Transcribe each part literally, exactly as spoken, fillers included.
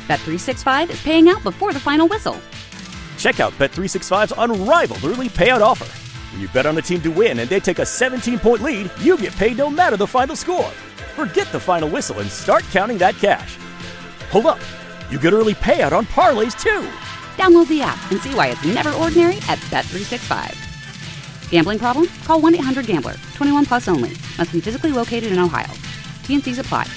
Bet three sixty-five is paying out before the final whistle. Check out Bet three sixty-five's unrivaled early payout offer. When you bet on a team to win and they take a seventeen-point lead, you get paid no matter the final score. Forget the final whistle and start counting that cash. Hold up. You get early payout on parlays, too. Download the app and see why it's never ordinary at Bet three sixty-five. Gambling problem? Call one eight hundred gambler. twenty-one plus only. Must be physically located in Ohio. T and C's apply.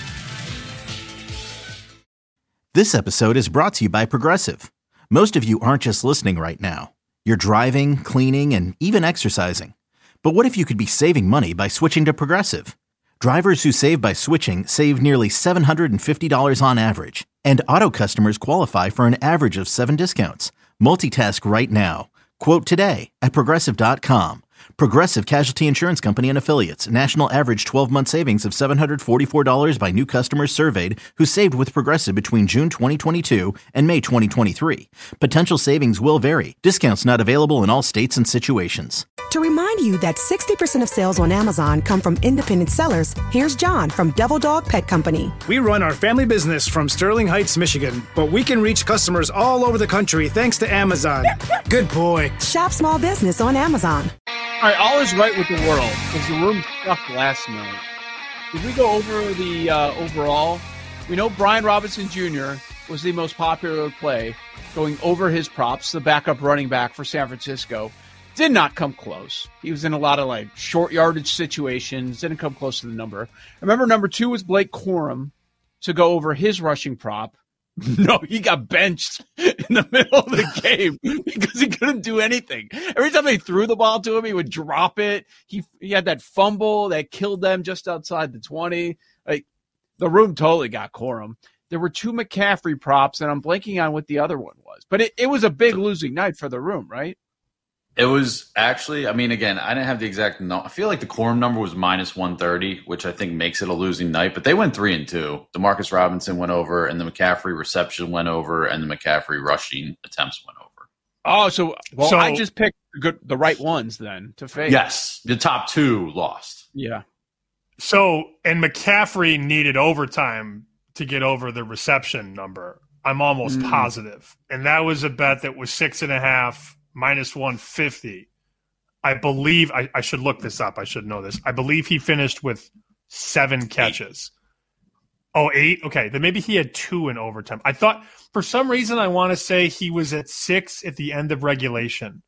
This episode is brought to you by Progressive. Most of you aren't just listening right now. You're driving, cleaning, and even exercising. But what if you could be saving money by switching to Progressive? Drivers who save by switching save nearly seven hundred fifty dollars on average. And auto customers qualify for an average of seven discounts. Multitask right now. Quote today at Progressive dot com. Progressive Casualty Insurance Company and Affiliates. National average twelve-month savings of seven hundred forty-four dollars by new customers surveyed who saved with Progressive between June twenty twenty-two and May twenty twenty-three. Potential savings will vary. Discounts not available in all states and situations. To remind you that sixty percent of sales on Amazon come from independent sellers, here's John from Devil Dog Pet Company. We run our family business from Sterling Heights, Michigan, but we can reach customers all over the country thanks to Amazon. Good boy. Shop small business on Amazon. All right, all is right with the world because the room sucked last night. If we go over the uh, overall, we know Brian Robinson Junior was the most popular play, going over his props, the backup running back for San Francisco. Did not come close. He was in a lot of like short yardage situations, didn't come close to the number. Remember, number two was Blake Corum to go over his rushing prop. No, he got benched in the middle of the game because he couldn't do anything. Every time they threw the ball to him, he would drop it. He he had that fumble that killed them just outside the twenty. Like the room totally got Corum. There were two McCaffrey props, and I'm blanking on what the other one was. But it, it was a big losing night for the room, right? It was actually, I mean, again, I didn't have the exact no. I feel like the Corum number was minus one thirty, which I think makes it a losing night. But they went three and two. DeMarcus Robinson went over, and the McCaffrey reception went over, and the McCaffrey rushing attempts went over. Oh, so well, So- I just picked the, good, the right ones then to face. Yes, the top two lost. Yeah. So, and McCaffrey needed overtime to get over the reception number. I'm almost Mm. positive. And that was a bet that was six and a half, minus one fifty. I believe, I, I should look this up. I should know this. I believe he finished with seven catches. Eight. Oh, eight? Okay. Then maybe he had two in overtime. I thought, for some reason, I want to say he was at six at the end of regulation.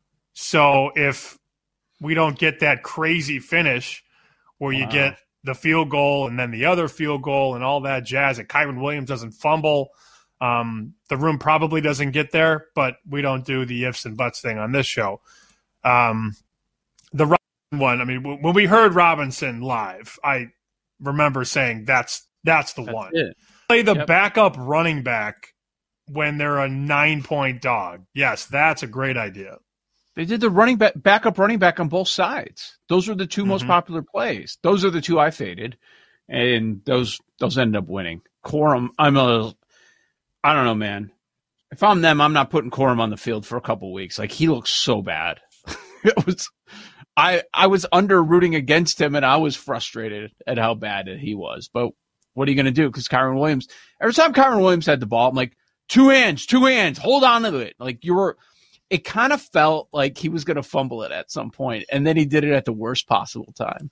So if we don't get that crazy finish where you Wow. get the field goal and then the other field goal and all that jazz, and Kyron Williams doesn't fumble, um, the room probably doesn't get there, but we don't do the ifs and buts thing on this show. Um, the Robinson one, I mean, w- when we heard Robinson live, I remember saying that's that's the That's one. it. Play the Yep. backup running back when they're a nine-point dog. Yes, that's a great idea. They did the running back, backup running back on both sides. Those were the two most Mhm. popular plays. Those are the two I faded, and those those ended up winning. Corum, I'm a, I don't know, man. If I'm them, I'm not putting Corum on the field for a couple weeks. Like he looks so bad. It was, I I was under rooting against him, and I was frustrated at how bad he was. But what are you going to do? Because Kyron Williams, every time Kyron Williams had the ball, I'm like, two hands, two hands, hold on to it. Like you were. It kind of felt like he was going to fumble it at some point, and then he did it at the worst possible time.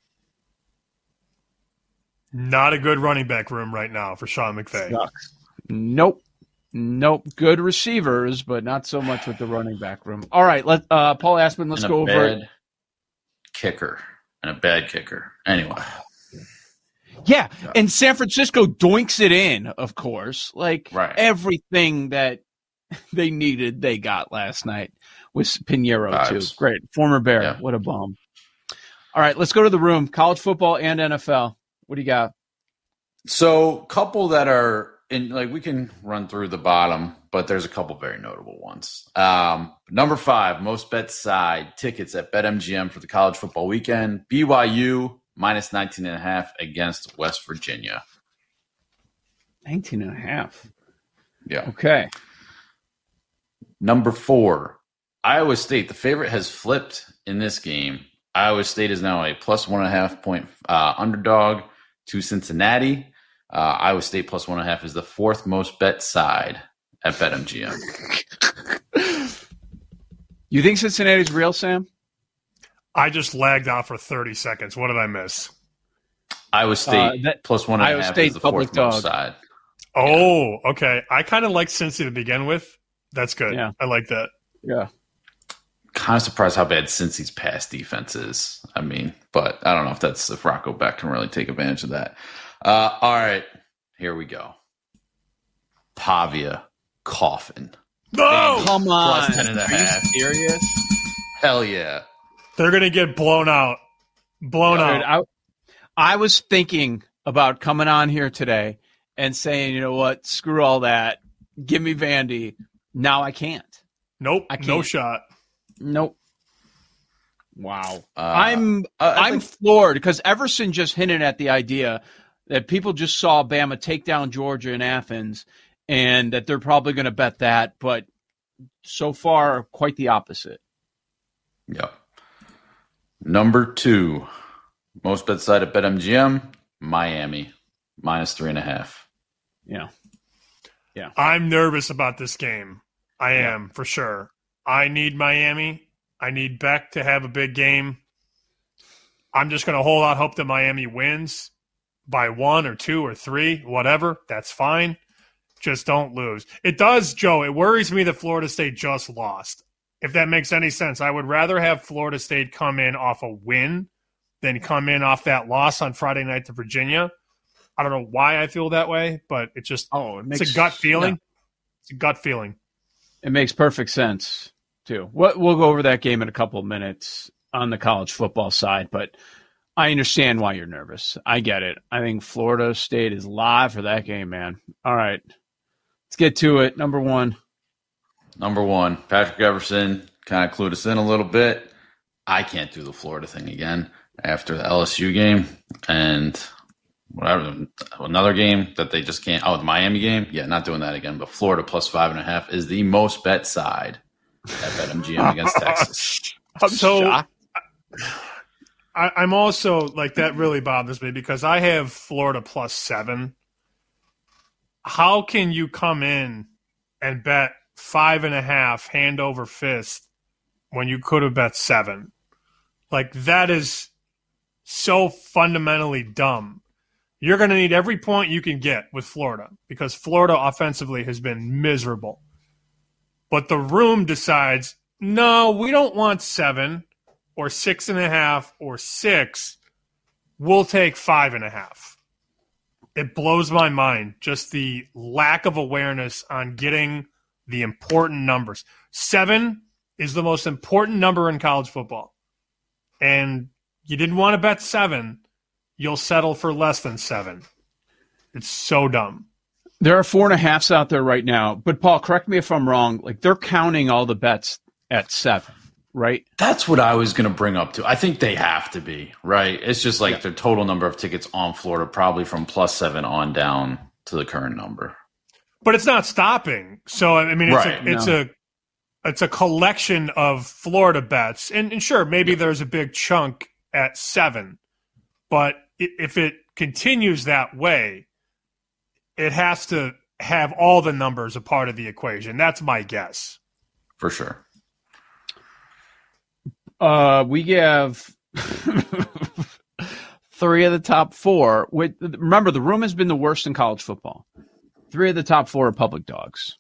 Not a good running back room right now for Sean McVay. Sucks. Nope. Nope. Good receivers, but not so much with the running back room. All right, let uh, Paul Aspen, let's and go a over bad it. kicker and a bad kicker. Anyway, Yeah, and San Francisco doinks it in, of course. Like Right. everything that they needed, they got last night with Pinheiro, Vibes. too. Great. Former Bear. Yeah. What a bum. All right, let's go to the room. College football and N F L. What do you got? so couple that are in, like we can run through the bottom, but there's a couple very notable ones. Um, number five, most bet side tickets at BetMGM for the college football weekend. B Y U minus nineteen and a half against West Virginia. nineteen and a half. Yeah. Okay. Number four, Iowa State. The favorite has flipped in this game. Iowa State is now a plus one and a half point uh, underdog to Cincinnati. Uh, Iowa State plus one and a half is the fourth most bet side at BetMGM. You think Cincinnati's real, Sam? I just lagged out for thirty seconds. What did I miss? Iowa State Uh, that- plus one and Iowa a half State is the public fourth most dog. side. Oh, okay. I kind of like Cincy to begin with. That's good. Yeah. I like that. Yeah. Kind of surprised how bad Cincy's pass defense is. I mean, but I don't know if that's if Rocco Beck can really take advantage of that. Uh, all right, here we go. Pavia Coffin. No! Come on. Plus ten and a Are you half. serious? Hell yeah. They're going to get blown out. Blown Dude, out. I, I was thinking about coming on here today and saying, you know what, screw all that. Give me Vandy. Now I can't. Nope. I No can't. shot. Nope. Wow. Uh, I'm I- I I'm think- floored because Everson just hinted at the idea that people just saw Bama take down Georgia in Athens and that they're probably going to bet that, but so far quite the opposite. Yep. Number two, most bet side at BetMGM, Miami, minus three and a half. Yeah. I'm nervous about this game. I am, for sure. I need Miami. I need Beck to have a big game. I'm just going to hold out hope that Miami wins by one or two or three, whatever. That's fine. Just don't lose. It does, Joe. It worries me that Florida State just lost. If that makes any sense, I would rather have Florida State come in off a win than come in off that loss on Friday night to Virginia. I don't know why I feel that way, but it just Oh, it makes it's a gut feeling. yeah, It's a gut feeling. it makes perfect sense too. We'll, we'll go over that game in a couple of minutes on the college football side, but I understand why you're nervous. I get it. I think Florida State is live for that game, man. All right, let's get to it. Number one. Number one, Patrick Everson kind of clued us in a little bit. I can't do the Florida thing again after the L S U game and whatever, another game that they just can't. Oh, the Miami game? Yeah, not doing that again. But Florida plus five and a half is the most bet side at BetMGM against Texas. I'm So shocked. I, I'm also like that really bothers me because I have Florida plus seven. How can you come in and bet five and a half hand over fist when you could have bet seven? Like that is so fundamentally dumb. You're going to need every point you can get with Florida because Florida offensively has been miserable. But the room decides, no, we don't want seven or six and a half or six. We'll take five and a half. It blows my mind, just the lack of awareness on getting the important numbers. Seven is the most important number in college football. And you didn't want to bet seven. You'll settle for less than seven. It's so dumb. There are four and a halfs out there right now, but Paul, correct me if I'm wrong. Like they're counting all the bets at seven, right? That's what I was going to bring up too. I think they have to be, right? It's just like Yeah. their total number of tickets on Florida, probably from plus seven on down to the current number. But it's not stopping. So I mean, it's Right, a it's no. a it's a collection of Florida bets, and, and sure, maybe there's a big chunk at seven, but i- if it continues that way, it has to have all the numbers a part of the equation. That's my guess. For sure. Uh, we have three of the top four. With, remember, the room has been the worst in college football. Three of the top four are public dogs.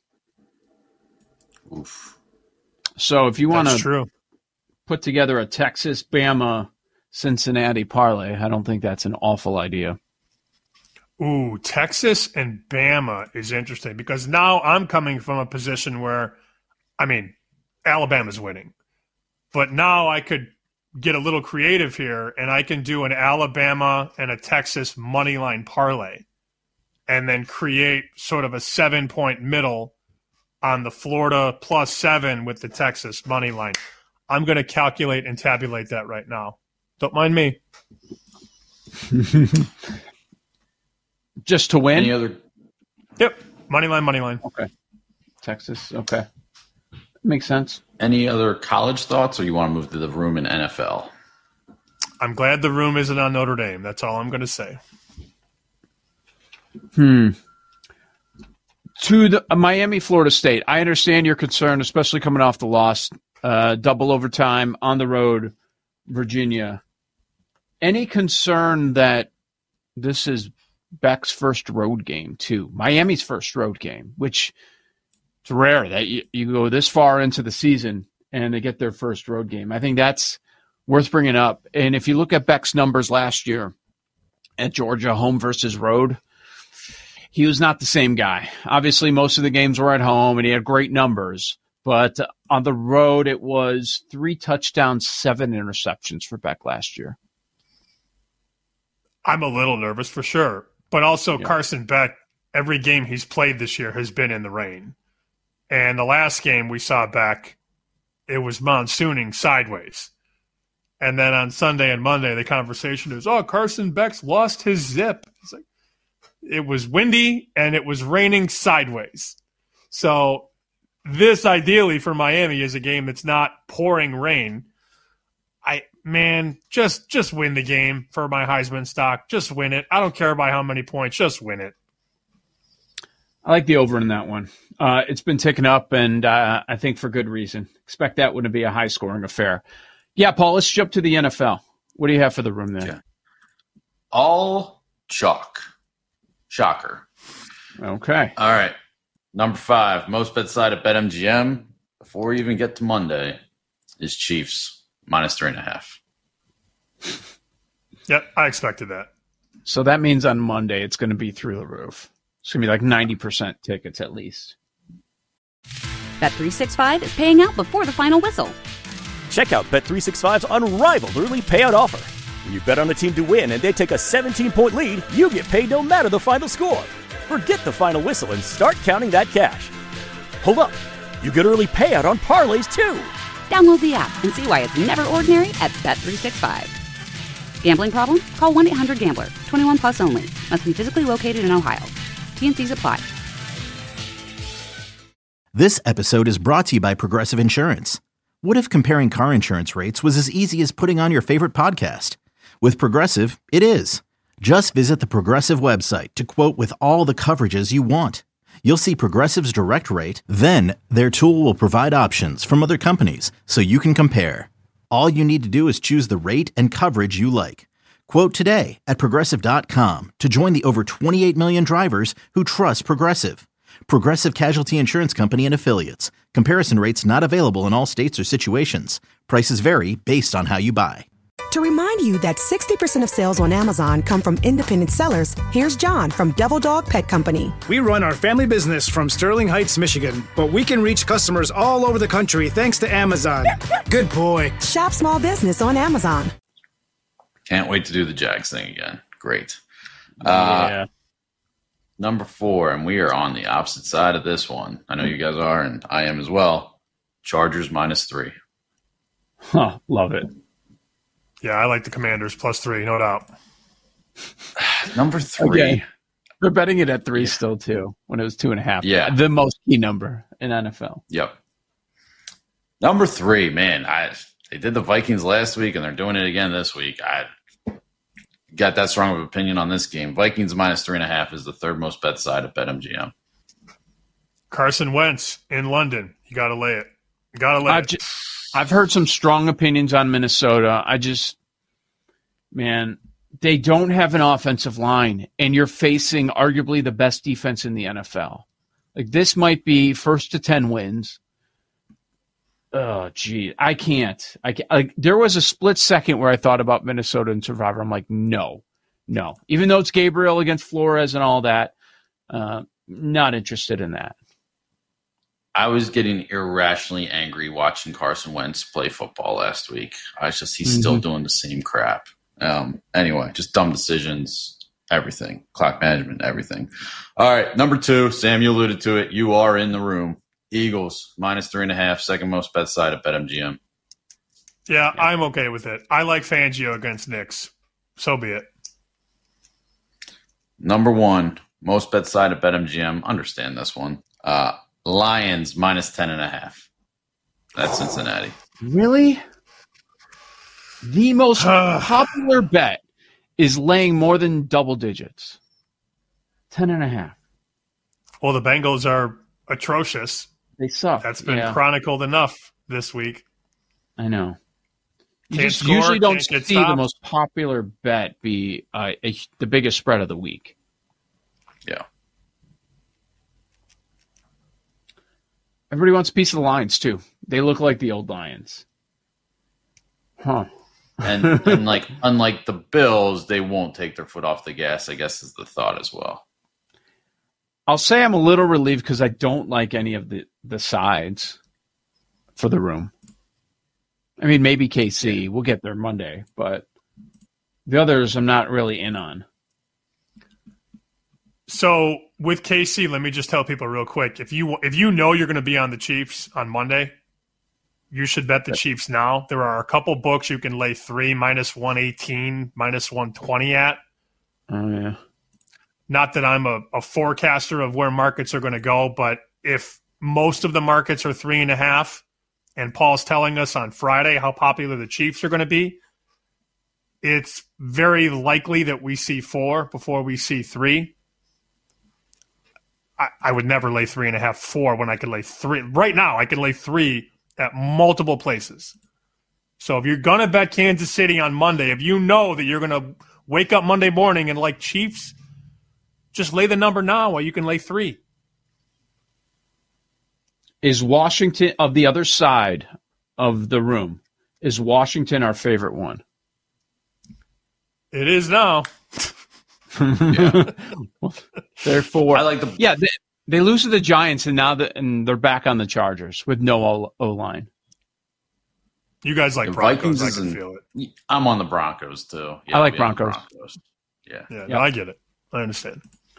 Oof. So if you want That's to true. put together a Texas, Bama, Cincinnati parlay, I don't think that's an awful idea. Ooh, Texas and Bama is interesting because now I'm coming from a position where, I mean, Alabama's winning. But now I could get a little creative here, and I can do an Alabama and a Texas money line parlay and then create sort of a seven-point middle on the Florida plus seven with the Texas money line. I'm going to calculate and tabulate that right now. Don't mind me. Just to win? Any other? Yep, money line, money line. Okay. Texas, okay. Makes sense. Any other college thoughts, or you want to move to the room in N F L? I'm glad the room isn't on Notre Dame. That's all I'm going to say. Hmm. To the uh, Miami, Florida State. I understand your concern, especially coming off the loss, uh, double overtime on the road, Virginia. Any concern that this is Beck's first road game too? Miami's first road game, which it's rare that you, you go this far into the season and they get their first road game. I think that's worth bringing up. And if you look at Beck's numbers last year at Georgia, home versus road, he was not the same guy. Obviously, most of the games were at home, and he had great numbers. But on the road, it was three touchdowns, seven interceptions for Beck last year. I'm a little nervous for sure. But also, yeah. Carson Beck, every game he's played this year has been in the rain. And the last game we saw Beck, it was monsooning sideways. And then on Sunday and Monday, the conversation is, oh, Carson Beck's lost his zip. It's like, it was windy and it was raining sideways. So this ideally for Miami is a game that's not pouring rain. I man, just just win the game for my Heisman stock. Just win it. I don't care by how many points. Just win it. I like the over in that one. Uh, it's been ticking up, and uh, I think for good reason. Expect that one to be a high-scoring affair. Yeah, Paul, let's jump to the N F L. What do you have for the room there? Yeah. All chalk. Shocker. Okay. All right. Number five, most bet side at BetMGM, before we even get to Monday, is Chiefs, minus three and a half. Yep, I expected that. So that means on Monday it's going to be through the roof. It's going to be like ninety percent tickets at least. Bet three sixty-five is paying out before the final whistle. Check out Bet three sixty-five's unrivaled early payout offer. When you bet on a team to win and they take a seventeen-point lead, you get paid no matter the final score. Forget the final whistle and start counting that cash. Hold up. You get early payout on parlays, too. Download the app and see why it's never ordinary at Bet three sixty-five. Gambling problem? Call one eight hundred gambler. twenty-one plus only. Must be physically located in Ohio. T N Cs apply. This episode is brought to you by Progressive Insurance. What if comparing car insurance rates was as easy as putting on your favorite podcast? With Progressive, it is. Just visit the Progressive website to quote with all the coverages you want. You'll see Progressive's direct rate, then their tool will provide options from other companies so you can compare. All you need to do is choose the rate and coverage you like. Quote today at Progressive dot com to join the over twenty-eight million drivers who trust Progressive. Progressive Casualty Insurance Company and Affiliates. Comparison rates not available in all states or situations. Prices vary based on how you buy. To remind you that sixty percent of sales on Amazon come from independent sellers, here's John from Devil Dog Pet Company. We run our family business from Sterling Heights, Michigan, but we can reach customers all over the country thanks to Amazon. Good boy. Shop small business on Amazon. Can't wait to do the Jags thing again. Great. Yeah. Uh, number four, and we are on the opposite side of this one. I know you guys are, and I am as well. Chargers minus three. Huh, love it. Yeah, I like the Commanders plus three, no doubt. Number three. Okay. We're betting it at three yeah. still, too, when it was two and a half. Yeah. The most key number in N F L. Yep. Number three, man, I they did the Vikings last week, and they're doing it again this week. I got that strong of an opinion on this game. Vikings minus three and a half is the third most bet side at BetMGM. Carson Wentz in London. You got to lay it. You got to lay I've it. Just, I've heard some strong opinions on Minnesota. I just, man, they don't have an offensive line, and you're facing arguably the best defense in the N F L. Like, this might be first to ten wins. Oh, gee, I can't. I can't. Like, there was a split second where I thought about Minnesota and Survivor. I'm like, no, no. Even though it's Gabriel against Flores and all that, uh, not interested in that. I was getting irrationally angry watching Carson Wentz play football last week. I was just, he's mm-hmm. still doing the same crap. Um, anyway, just dumb decisions, everything, clock management, everything. All right, number two, Sam, you alluded to it. You are in the room. Eagles minus three and a half, second most bet side at BetMGM. Yeah, yeah, I'm okay with it. I like Fangio against Knicks. So be it. Number one, most bet side at BetMGM. Understand this one. Uh, Lions minus ten and a half. That's Cincinnati. Really? The most popular bet is laying more than double digits. ten and a half. Well, the Bengals are atrocious. They suck. That's been yeah. chronicled enough this week. I know. You Can't just score, usually don't can't get see the stopped. most popular bet be uh, a, the biggest spread of the week. Yeah. Everybody wants a piece of the Lions, too. They look like the old Lions. Huh. And, and like, unlike the Bills, they won't take their foot off the gas, I guess is the thought as well. I'll say I'm a little relieved because I don't like any of the, the sides for the room. I mean, maybe K C. We'll get there Monday, but the others I'm not really in on. So with K C, let me just tell people real quick. If you if you know you're going to be on the Chiefs on Monday, you should bet the Chiefs now. There are a couple books you can lay three, minus one eighteen, minus one twenty at. Oh, yeah. Not that I'm a, a forecaster of where markets are going to go, but if most of the markets are three and a half, and Paul's telling us on Friday how popular the Chiefs are going to be, it's very likely that we see four before we see three. I, I would never lay three and a half, four when I could lay three. Right now, I can lay three at multiple places. So if you're going to bet Kansas City on Monday, if you know that you're going to wake up Monday morning and like Chiefs, just lay the number now while you can lay three. Is Washington, of the other side of the room, is Washington our favorite one? It is now. Yeah. Therefore, I like the yeah, they, they lose to the Giants, and now the, and they're back on the Chargers with no O line. You guys like The Broncos, Vikings I can isn't- feel it. I'm on the Broncos too. Yeah, I like I'll be on the Broncos. Broncos. Yeah. Yeah, Yep. no, I get it. I understand.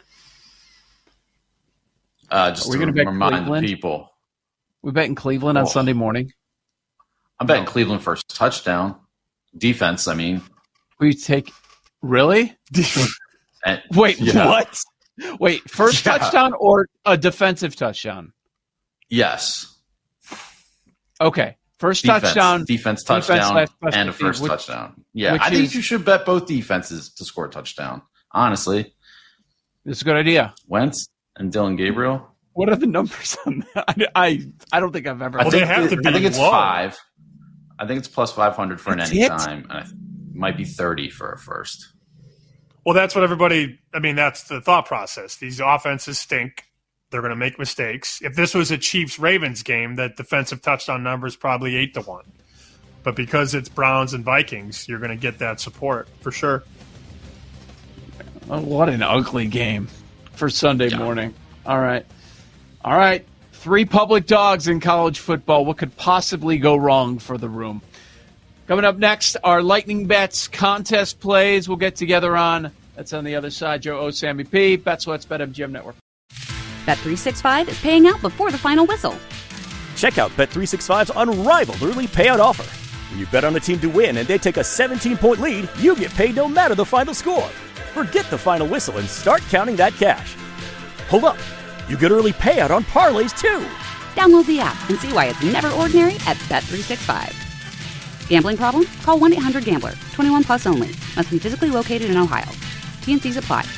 Uh, just Are we to gonna bet remind Cleveland? the people, We bet in Cleveland on Oh. Sunday morning. I'm betting Cleveland first touchdown. Defense, I mean. We take really? And, Wait, yeah. what? Wait, first Yeah. touchdown or a defensive touchdown? Yes. Okay, first Defense, touchdown. defense defense touchdown, slash special and a teams, first which- touchdown. Yeah, which I think is- you should bet both defenses to score a touchdown. Honestly, It's a good idea. Wentz and Dylan Gabriel. What are the numbers on that? I I, I don't think I've ever. I Well, think they have it- to be I think it's low. five. I think it's plus five hundred for an That's anytime, and I th- might be thirty for a first. Well, that's what everybody – I mean, that's the thought process. These offenses stink. They're going to make mistakes. If this was a Chiefs-Ravens game, that defensive touchdown number is probably eight to one. But because it's Browns and Vikings, you're going to get that support for sure. Oh, what an ugly game for Sunday Yeah. morning. All right. All right. Three public dogs in college football. What could possibly go wrong for the room? Coming up next, our Lightning Bets contest plays we'll get together on. That's on the other side. Joe O, Sammy P, Bet Sweats, BetMGM Network. Bet three sixty-five is paying out before the final whistle. Check out Bet three sixty-five's unrivaled early payout offer. When you bet on a team to win and they take a seventeen-point lead, you get paid no matter the final score. Forget the final whistle and start counting that cash. Hold up. You get early payout on parlays, too. Download the app and see why it's never ordinary at Bet three sixty-five. Gambling problem? Call one eight hundred gambler. twenty-one plus only. Must be physically located in Ohio. T N Cs apply.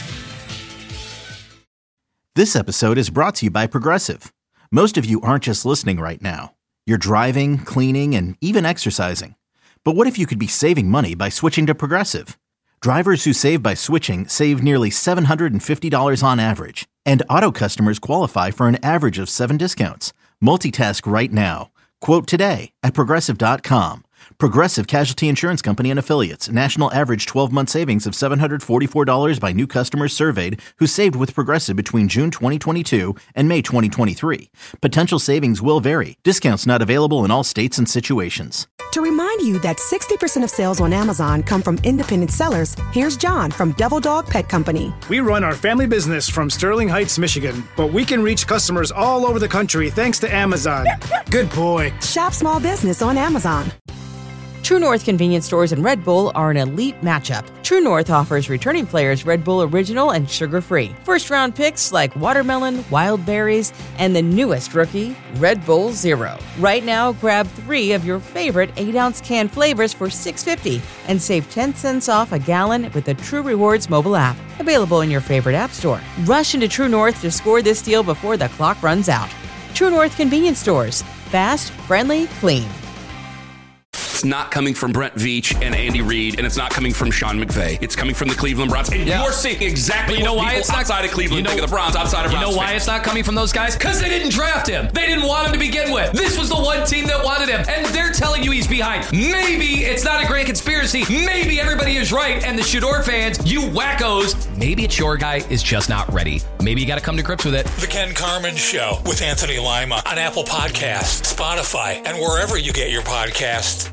This episode is brought to you by Progressive. Most of you aren't just listening right now. You're driving, cleaning, and even exercising. But what if you could be saving money by switching to Progressive? Drivers who save by switching save nearly seven hundred fifty dollars on average. And auto customers qualify for an average of seven discounts. Multitask right now. Quote today at Progressive dot com. Progressive Casualty Insurance Company and Affiliates. National average twelve-month savings of seven hundred forty-four dollars by new customers surveyed who saved with Progressive between June twenty twenty-two and May twenty twenty-three. Potential savings will vary. Discounts not available in all states and situations. To remind you that sixty percent of sales on Amazon come from independent sellers, here's John from Devil Dog Pet Company. We run our family business from Sterling Heights, Michigan, but we can reach customers all over the country thanks to Amazon. Good boy. Shop small business on Amazon. True North convenience stores and Red Bull are an elite matchup. True North offers returning players Red Bull Original and sugar-free. First-round picks like watermelon, wild berries, and the newest rookie, Red Bull Zero. Right now, grab three of your favorite eight-ounce can flavors for six dollars and fifty cents and save ten cents off a gallon with the True Rewards mobile app. Available in your favorite app store. Rush into True North to score this deal before the clock runs out. True North convenience stores. Fast, friendly, clean. It's not coming from Brent Veach and Andy Reid, and it's not coming from Sean McVay. It's coming from the Cleveland Browns. And yeah. you're seeing exactly you know what why people it's outside not, of Cleveland you know, think of the Browns, outside of You Browns know why fans. it's not coming from those guys? Because they didn't draft him. They didn't want him to begin with. This was the one team that wanted him, and they're telling you he's behind. Maybe it's not a grand conspiracy. Maybe everybody is right, and the Shador fans, you wackos, maybe it's your guy is just not ready. Maybe you got to come to grips with it. The Ken Carman Show with Anthony Lima on Apple Podcasts, Spotify, and wherever you get your podcasts.